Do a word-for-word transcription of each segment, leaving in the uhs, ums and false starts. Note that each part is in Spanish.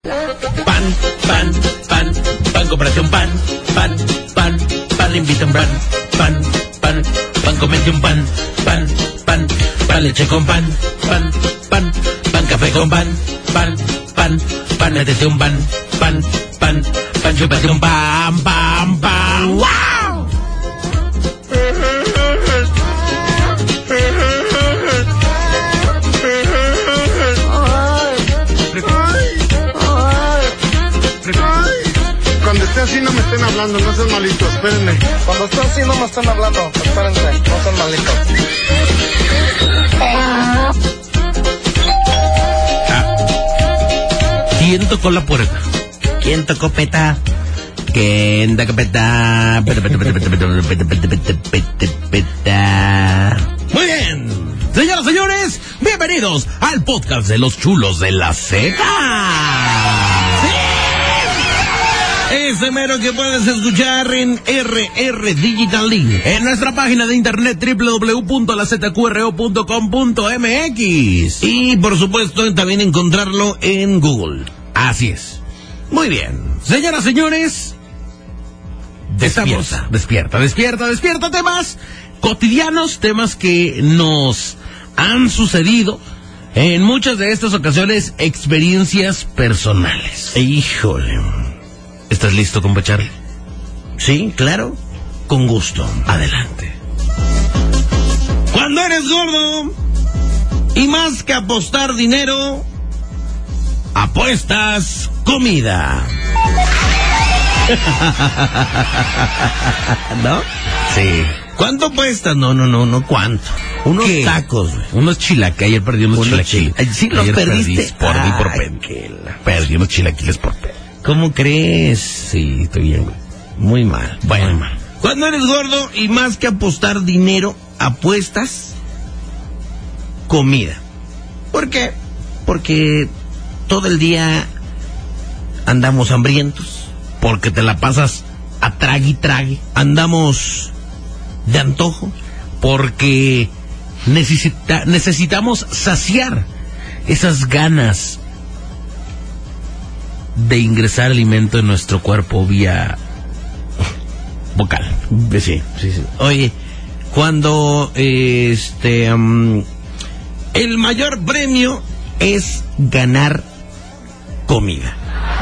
Pan, pan, pan, pan, cómprate un pan, pan, pan, pan, invita un pan, pan, pan, pan, comete un pan, pan, pan, pan, leche con pan, pan, pan, pan, café con pan, pan, pan, pan, métete un pan, pan, pan, pan, chúpate un pan, pan, pan, ¡wow! Cuando esté así no me estén hablando, no sean malitos, espérenme. Cuando esté así no me estén hablando, espérense, no sean malitos. Ah. ¿Quién tocó la puerta? ¿Quién tocó peta? ¿Quién tocó peta? Muy bien, señoras y señores, bienvenidos al podcast de los chulos de la Z. Ese mero que puedes escuchar en R R Digital Link, en nuestra página de internet doble u doble u doble u punto la zeta cu erre o punto com punto eme equis. Y por supuesto también encontrarlo en Google. Así es. Muy bien. Señoras, señores, despierta, Estamos... despierta, despierta, despierta. Temas cotidianos, temas que nos han sucedido en muchas de estas ocasiones, experiencias personales. Híjole. ¿Estás listo, compa Charlie? Sí, claro. Con gusto. Adelante. Cuando eres gordo y más que apostar dinero, apuestas comida. ¿No? Sí. ¿Cuánto apuestas? No, no, no, no, ¿cuánto? Unos ¿Qué? Tacos, güey. Unos chilaquiles. Ayer perdí unos, unos chilaquiles. Sí, los perdiste. Perdí por mí por pena. Perdí unos chilaquiles por pena. ¿Cómo crees? Sí, estoy bien, güey. Muy mal. Bueno, muy mal. Cuando eres gordo y más que apostar dinero, apuestas comida. ¿Por qué? Porque todo el día andamos hambrientos, porque te la pasas a trague y trague. Andamos de antojo, porque necesita, necesitamos saciar esas ganas de ingresar alimento en nuestro cuerpo vía vocal. Sí, sí, sí. Oye, cuando este um, el mayor premio es ganar comida.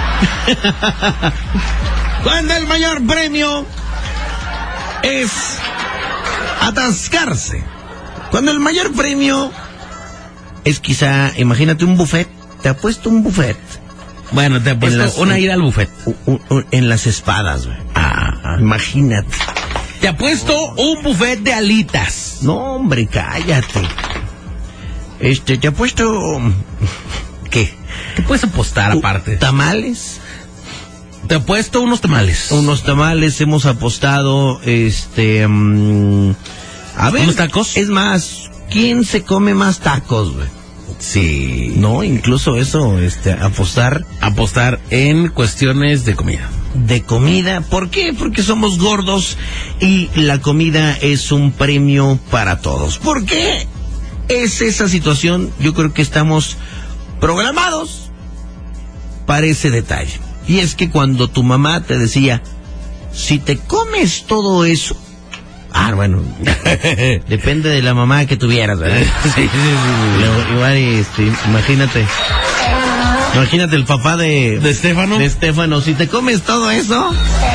Cuando el mayor premio es atascarse. Cuando el mayor premio es quizá, imagínate un buffet, te apuesto un buffet. Bueno, te apuesto las, una ida al buffet. Un, un, en las espadas, güey. Ah, imagínate. Te apuesto un buffet de alitas. No, hombre, cállate. Este, te apuesto... ¿Qué? ¿Qué puedes apostar uh, aparte? ¿Tamales? Te apuesto unos tamales. Unos tamales, hemos apostado, este... Um, a ver... ¿Unos tacos? Es más, ¿quién se come más tacos, güey? Sí. No, incluso eso, este, apostar, apostar en cuestiones de comida. De comida, ¿por qué? Porque somos gordos y la comida es un premio para todos. ¿Por qué es esa situación? Yo creo que estamos programados para ese detalle. Y es que cuando tu mamá te decía, si te comes todo eso, ah, bueno, depende de la mamá que tuvieras, ¿verdad? Sí, sí, sí, sí. Igual, este, imagínate, imagínate el papá de... ¿De Estefano? De Estefano, si te comes todo eso...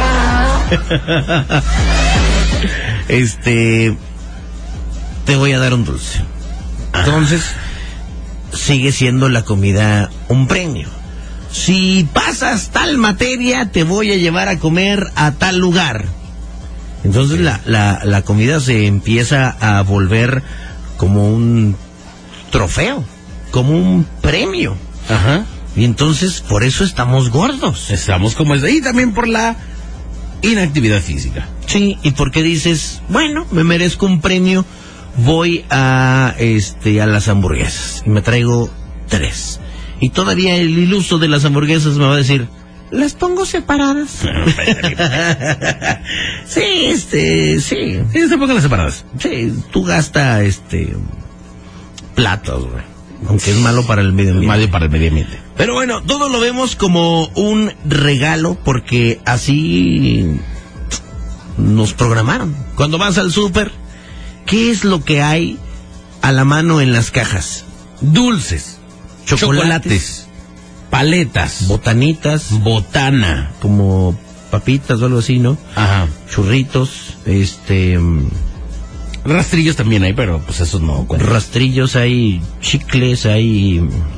este, te voy a dar un dulce. Entonces, sigue siendo la comida un premio. Si pasas tal materia, te voy a llevar a comer a tal lugar. Entonces la, la, la comida se empieza a volver como un trofeo, como un premio. Ajá. Y entonces por eso estamos gordos. Estamos como es. Y también por la inactividad física. Sí, y porque dices, bueno, me merezco un premio, voy a este a las hamburguesas y me traigo tres. Y todavía el iluso de las hamburguesas me va a decir, las pongo separadas. Sí, este, sí. Sí, se pongan las separadas. Sí, tú gasta, este, platos, güey. aunque es malo para el medio ambiente. Malo para el medio ambiente. Pero bueno, todo lo vemos como un regalo porque así nos programaron. Cuando vas al súper, ¿qué es lo que hay a la mano en las cajas? Dulces, chocolates, chocolates paletas, botanitas, botana, como papitas o algo así, ¿no? Ajá. Churritos, este... rastrillos también hay, pero pues esos no. ¿Cuál? Rastrillos hay, chicles hay...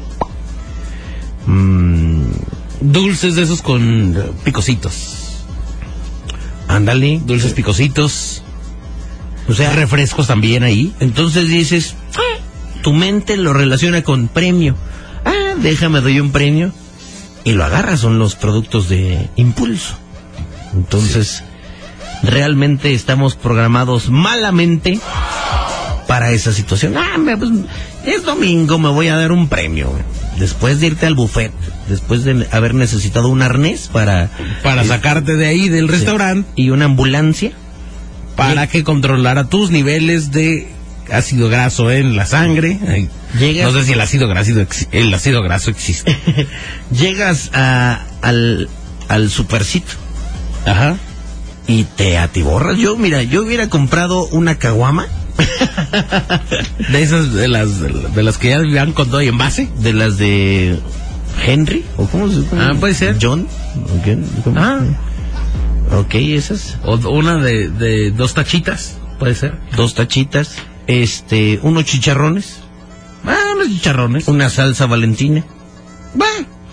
Mmm, dulces de esos con picositos. Ándale. Dulces picositos. O sea, refrescos también ahí. Entonces dices, ah, tu mente lo relaciona con premio. Ah, déjame, doy un premio. Y lo agarras, son los productos de impulso. Entonces, sí, realmente estamos programados malamente para esa situación. Ah, me, pues, es domingo, me voy a dar un premio. Después de irte al buffet, después de haber necesitado un arnés para... Para eh, sacarte de ahí, del restaurante. Y una ambulancia. Para que controlara tus niveles de ácido graso en la sangre. Llegas, no sé si el ácido graso, el ácido graso existe. Llegas a, al, al supercito. Ajá. Y te atiborras. Yo, mira, yo hubiera comprado una caguama. De esas, de las, de las que ya van con todo y envase. De las de Henry, o cómo se llama. Ah, puede ser. John. ¿Cómo? Ah. Ok, esas. O una de, de dos tachitas, puede ser. Dos tachitas. Este, unos chicharrones. Ah, unos chicharrones. Una salsa valentina. Va.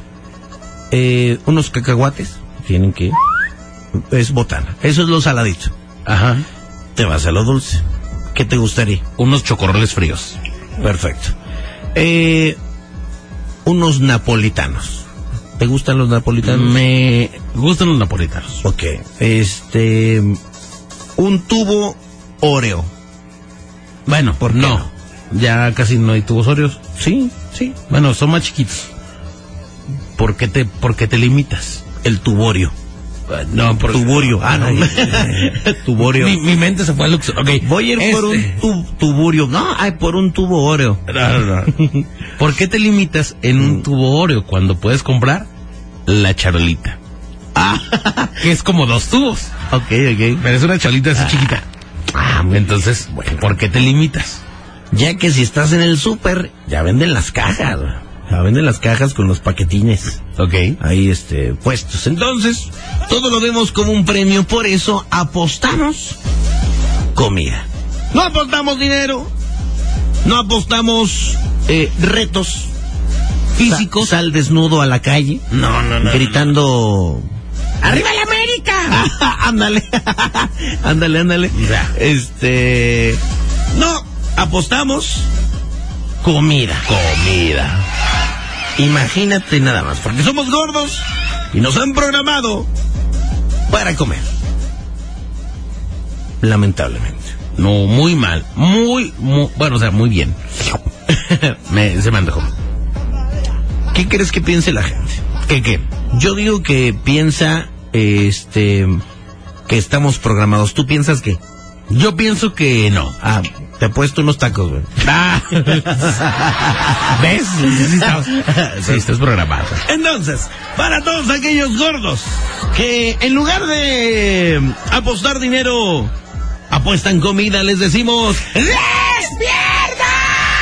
Eh, unos cacahuates. Tienen que... Es botana. Eso es lo saladito. Ajá. Te vas a lo dulce. ¿Qué te gustaría? Unos chocorroles fríos. Perfecto. Eh, unos napolitanos. ¿Te gustan los napolitanos? Me gustan los napolitanos. Ok. Este... Un tubo Oreo. Bueno, ¿por no? no? Ya casi no hay tubos Oreos. Sí, sí. Bueno, son más chiquitos. ¿Por qué te, por qué te limitas? El tuborio. No, por tuburio. Ah, no. Tuburio. Mi, mi mente se fue al luxo. Okay. Voy a ir este... por un tu, tuburio. No, ay, por un tubo Oreo. No, no, no. ¿Por qué te limitas en un tubo Oreo cuando puedes comprar la charolita? Ah, que es como dos tubos. Ok, ok. Pero es una charolita así ah. chiquita. Ah, entonces, bueno, ¿por qué te limitas? Ya que si estás en el súper, ya venden las cajas, ya venden las cajas con los paquetines. Ok. Ahí, este, puestos. Entonces, todo lo vemos como un premio, por eso apostamos comida. No apostamos dinero, no apostamos eh, retos físicos. Sa sal desnudo a la calle. No, no, no. Gritando... No. ¡Arriba la América! Ándale, ándale, ándale. Este... No, apostamos comida. Comida. Imagínate nada más, porque somos gordos y nos han programado para comer. Lamentablemente. No, muy mal. Muy, muy bueno, o sea, muy bien. me, se me antojó. ¿Qué crees que piense la gente? ¿Qué qué? Yo digo que piensa, este, que estamos programados. ¿Tú piensas qué? Yo pienso que no. Ah, te he puesto unos tacos, güey. Ah. ¿Ves? Sí, estamos, sí, estás programado. Entonces, para todos aquellos gordos que en lugar de apostar dinero, apuestan comida, les decimos... ¡Despierta!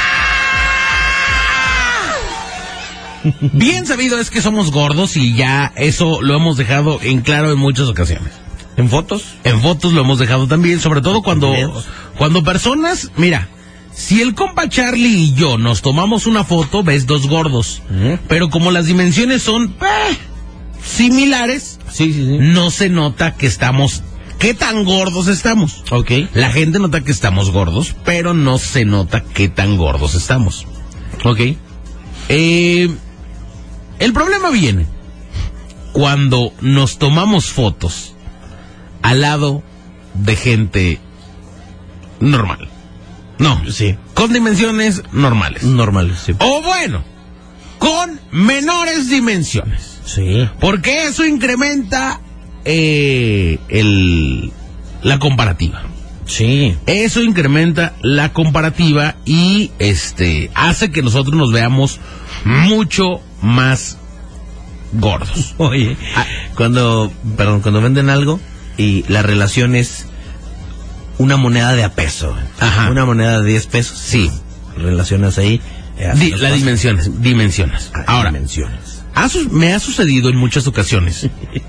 Bien sabido es que somos gordos y ya eso lo hemos dejado en claro en muchas ocasiones. ¿En fotos? En fotos lo hemos dejado también, sobre todo cuando, cuando personas, mira, si el compa Charlie y yo nos tomamos una foto, ves dos gordos, ¿eh? Pero como las dimensiones son eh, similares, sí, sí, sí. No se nota que estamos, qué tan gordos estamos. Ok. La gente nota que estamos gordos, pero no se nota qué tan gordos estamos. Ok. Eh, el problema viene cuando nos tomamos fotos al lado de gente normal. No, sí. Con dimensiones normales. Normales, sí. O bueno, con menores dimensiones. Sí. Porque eso incrementa eh, el, la comparativa. Sí. Eso incrementa la comparativa y este hace que nosotros nos veamos mucho más gordos. Oye, ah, cuando, perdón, cuando venden algo y la relación es una moneda de a peso. Ajá. Una moneda de diez pesos. Sí. Relacionas ahí. Eh, Di, la dimensiones, dimensiones. Ah, Ahora, dimensiones. Ha, me ha sucedido en muchas ocasiones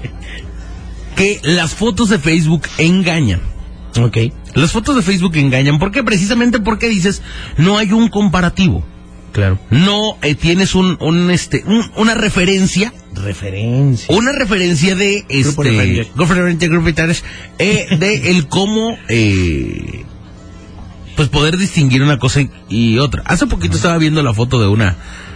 que las fotos de Facebook engañan. Ok. Las fotos de Facebook engañan. ¿Por qué? Precisamente porque dices, no hay un comparativo. Claro. No eh, tienes un, un este, un, una referencia. Referencia. Una referencia de Grupo este. referencia. Grupo referencia, grupo referencia, eh, de el cómo, eh, pues poder distinguir una cosa y otra. Hace poquito estaba viendo la foto de una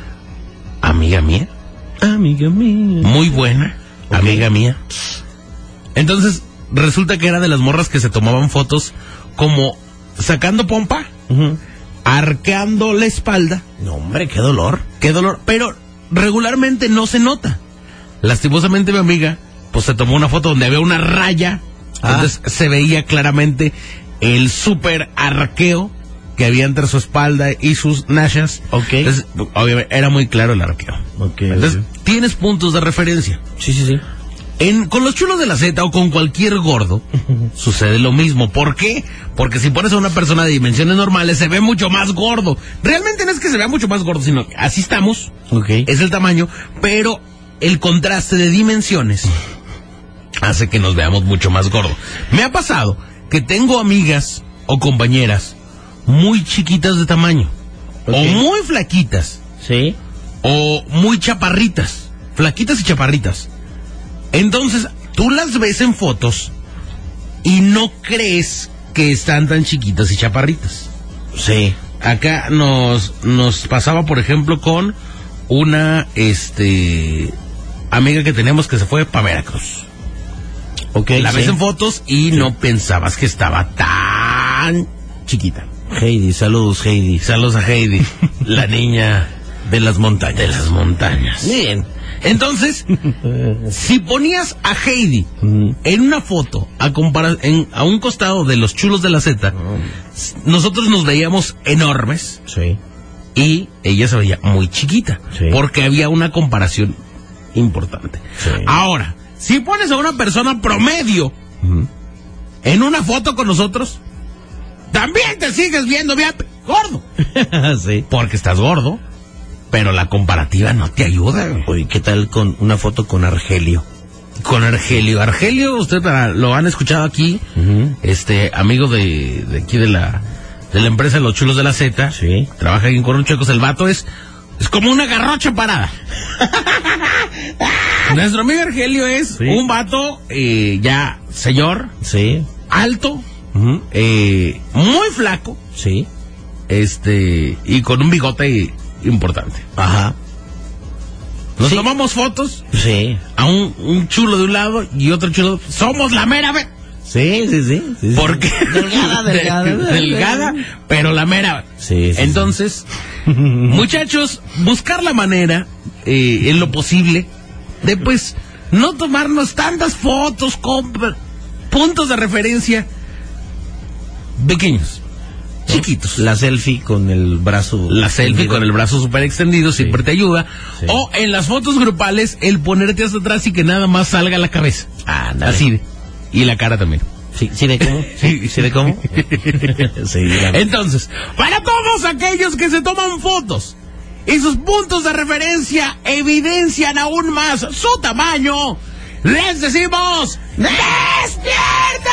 amiga mía. Amiga mía. Muy buena. Okay. Amiga mía. Entonces, resulta que era de las morras que se tomaban fotos como sacando pompa, Uh-huh. arqueando la espalda. No, hombre, qué dolor. Qué dolor. Pero regularmente no se nota. Lastimosamente mi amiga, pues se tomó una foto donde había una raya. Ah. Entonces se veía claramente el súper arqueo que había entre su espalda y sus nachas. Ok. Entonces, obviamente, era muy claro el arqueo. Ok. Entonces, okay. tienes puntos de referencia. Sí, sí, sí. En, con los chulos de la Z o con cualquier gordo sucede lo mismo. ¿Por qué? Porque si pones a una persona de dimensiones normales se ve mucho más gordo. Realmente no es que se vea mucho más gordo, sino que así estamos. Okay. Es el tamaño, pero el contraste de dimensiones hace que nos veamos mucho más gordo. Me ha pasado que tengo amigas o compañeras muy chiquitas de tamaño, okay, o muy flaquitas, sí, o muy chaparritas, flaquitas y chaparritas. Entonces, tú las ves en fotos y no crees que están tan chiquitas y chaparritas. Sí. Acá nos, nos pasaba, por ejemplo, con una este amiga que tenemos que se fue para Veracruz. Okay, la sí. ves en fotos y sí, no pensabas que estaba tan chiquita. Heidi, saludos Heidi. Saludos a Heidi, la niña de las montañas. De las montañas. Bien. Entonces, si ponías a Heidi uh-huh. en una foto a comparar en, a un costado de los chulos de la Z, uh-huh. nosotros nos veíamos enormes. Sí. Y ella se veía muy chiquita. Sí. Porque había una comparación importante. Sí. Ahora, si pones a una persona promedio uh-huh. en una foto con nosotros, también te sigues viendo bien gordo. Sí. Porque estás gordo. Pero la comparativa no te ayuda. Oye, ¿qué tal con una foto con Argelio? Con Argelio. Argelio, usted lo han escuchado aquí, uh-huh. este amigo de, de aquí de la de la empresa Los Chulos de la Z. Sí. Trabaja aquí en Corunchecos. El vato es, es como una garrocha parada. Nuestro amigo Argelio es sí. un vato eh, ya señor, sí, alto, uh-huh. eh, muy flaco, sí, este y con un bigote importante. Ajá. Nos sí. tomamos fotos. Sí. A un, un chulo de un lado y otro chulo. Somos la mera vez. Sí, sí, sí. sí Porque delgada, delgada, delgada, delgada, pero la mera. Sí, sí. Entonces, sí. muchachos, buscar la manera, eh, en lo posible, de pues no tomarnos tantas fotos con puntos de referencia pequeños. Chiquitos. La selfie con el brazo. La selfie extendido. Con el brazo súper extendido sí. siempre te ayuda. Sí. O en las fotos grupales, el ponerte hasta atrás y que nada más salga la cabeza. Ah, dale. Así de. Y la cara también. Sí, ¿sí de cómo? ¿Sí, ¿sí de cómo? Sí, dígame. Entonces, para todos aquellos que se toman fotos y sus puntos de referencia evidencian aún más su tamaño, les decimos ¡despierta!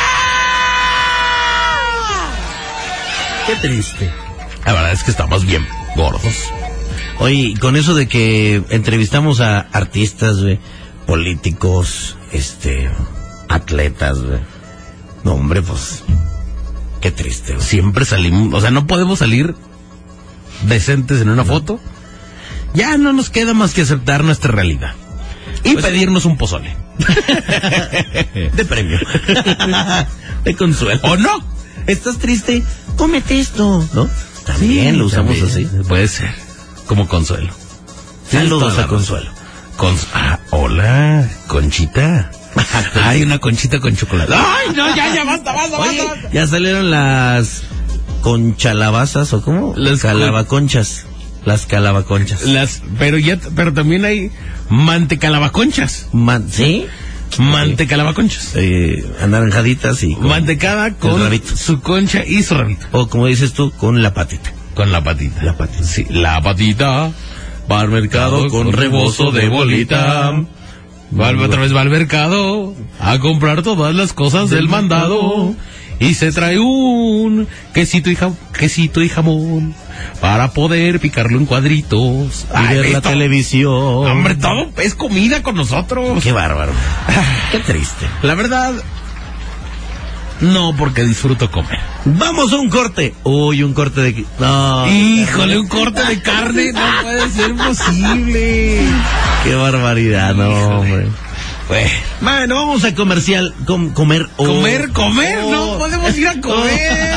Qué triste. La verdad es que estamos bien gordos. Oye, con eso de que entrevistamos a artistas, güey, políticos, este, atletas, güey. No, hombre, pues, qué triste, güey. Siempre salimos, o sea, no podemos salir decentes en una no. foto. Ya no nos queda más que aceptar nuestra realidad. Y pues, pedirnos un pozole. De premio. De consuelo. ¿O no? ¿Estás triste? Cómete esto, ¿no? También sí, lo usamos también. Así. Puede ser, como consuelo. Saludos a Consuelo. Con, ah, hola, Conchita. Ay, una conchita con chocolate. Ay, no, ya, ya, basta, basta, Oye, basta. ya salieron las conchalabazas, ¿o cómo? Las calabaconchas. Las calabaconchas. Las, pero ya, pero también hay mantecalabaconchas. Man, ¿sí? Mantecalabaconchas. Eh, anaranjaditas y... con Mantecada con rabito. su concha y su rabito. O como dices tú, con la patita. Con la patita. La patita. Sí, la patita. Va al mercado con rebozo de bolita. Va al- otra vez va al mercado a comprar todas las cosas del mandado. Y se trae un quesito y, jam- quesito y jamón para poder picarlo en cuadritos. Y Ay, ver la esto- televisión. Hombre, todo es comida con nosotros. Qué bárbaro. Qué triste. La verdad, no, porque disfruto comer. Vamos a un corte. Uy, un corte de... No. Híjole, un corte de carne no puede ser posible. Qué barbaridad, no, Híjole. hombre. Bueno, Bueno, vamos a comercial, com- comer. oh. comer, comer, Oh. no podemos ir a comer.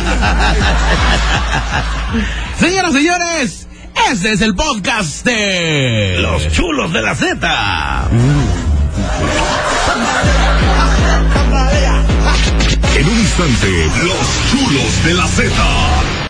Señoras, señores, este es el podcast de Los chulos de la Z. En un instante, los chulos de la Z.